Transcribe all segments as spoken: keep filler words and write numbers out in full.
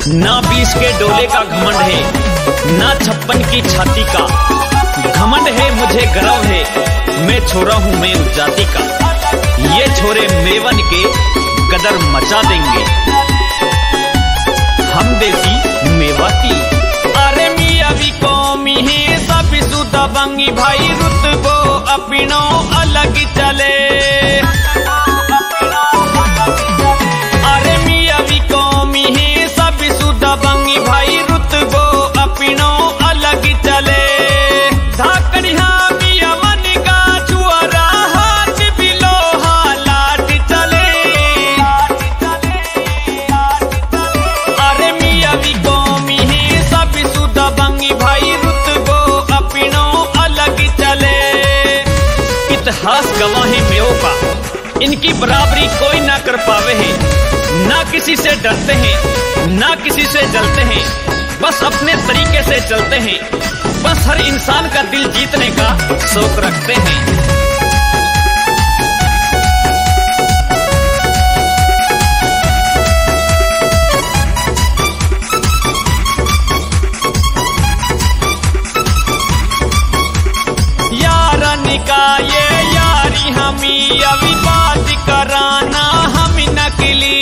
ना बीस के डोले का घमंड है, ना छप्पन की छाती का घमंड है। मुझे गर्व है, मैं छोरा हूँ मैं उस जाति का। ये छोरे मेवन के कदर मचा देंगे, हम देसी मेवाती। अरे मिया भी कौमी है सब सुधा बंगी भाई, रुतबो अपनो अलग चले। अरे मिया भी कौमी है सब सुधा बंगी भाई, रुतबो अपनो अलग चले। धाकड़िया मिया मन का छुआरा, हाथ भी लोहा लाट चले। अरे मिया भी कौमी है सब सुधा बंगी भाई, रुतबो अपनो अलग चले। इतिहास गवाही मेओ का, इनकी बराबरी कोई ना कर पावे है। ना किसी से डरते हैं, ना किसी से जलते हैं, बस अपने तरीके से चलते हैं। बस हर इंसान का दिल जीतने का शौक रखते हैं। यार निकाये यारी हमी अभी बात कराना हम नकली।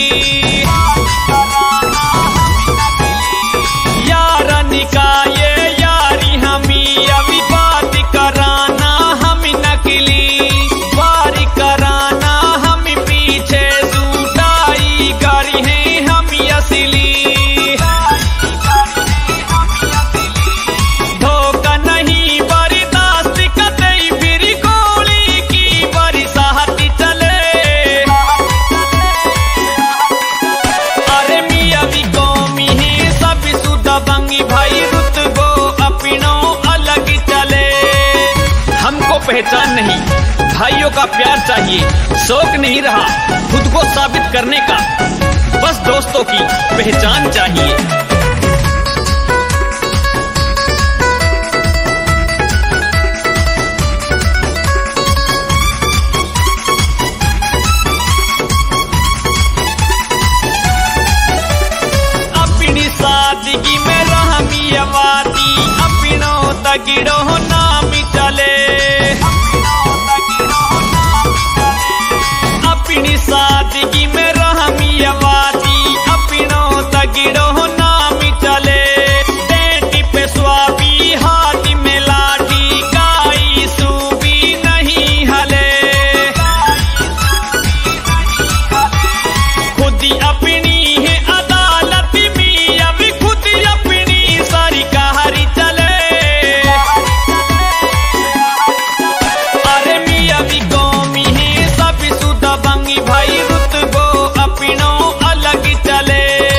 यार निकाये यारी हमी अभी बात कराना हम नकली। वारी कराना हम पीछे सूटाई गाड़ी है हम असली। धोखा नहीं बर्दाश्त कतई, फिर गोली की बरसात चले। अरे मिया भी कौमी है सब सुधा बंगी भाई, रुतबो अपनो अलग चले। हमको पहचान नहीं, भाइयों का प्यार चाहिए। शौक नहीं रहा खुद को साबित करने का, बस दोस्तों की पहचान चाहिए। अपनी सादगी में रहमियवादी, अपनो तगिड़ो नाम चले। अपनी सादगी में रहमियवादी, अपनो तगिड़ो नाम चले। पेटी पे स्वाबी हाथ में लाठी, काई सूबी नहीं हले। खुद अपनी है अदालत में, अभी खुद अपनी सरकार चले। अरे मिया भी कौमी है सब सुधा बंगी भाई, रुतबो अपनो अलग चले।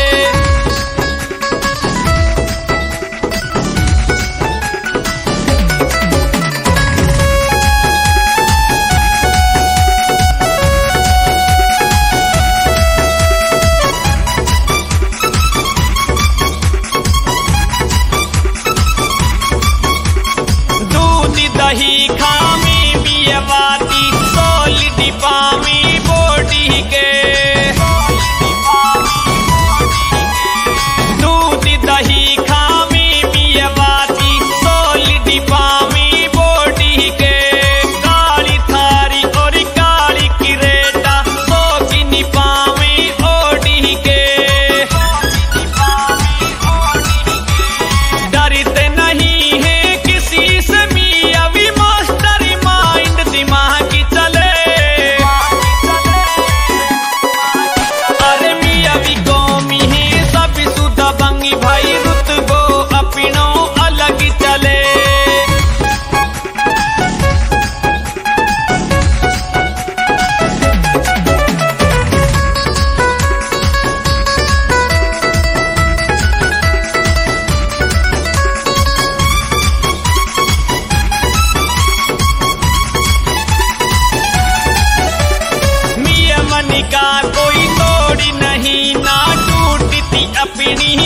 दूध दही खामी मियवाती, सोल डिपामी बॉडी के। दूध दही खामी मियवाती, सोल डिपामी बॉडी के। काली थारी और काली किरेटा, सो की निपामी ओडी के। डरते नहीं है किसी से मिया भी, मास्टर माइंड दिमाग चले। अरे मिया भी कौमी है सब सुधा बंगी भाई, रुतबो अपनो अलग चले। मिया मन का कोई तोड़ी नहीं, ना टूटती अपनी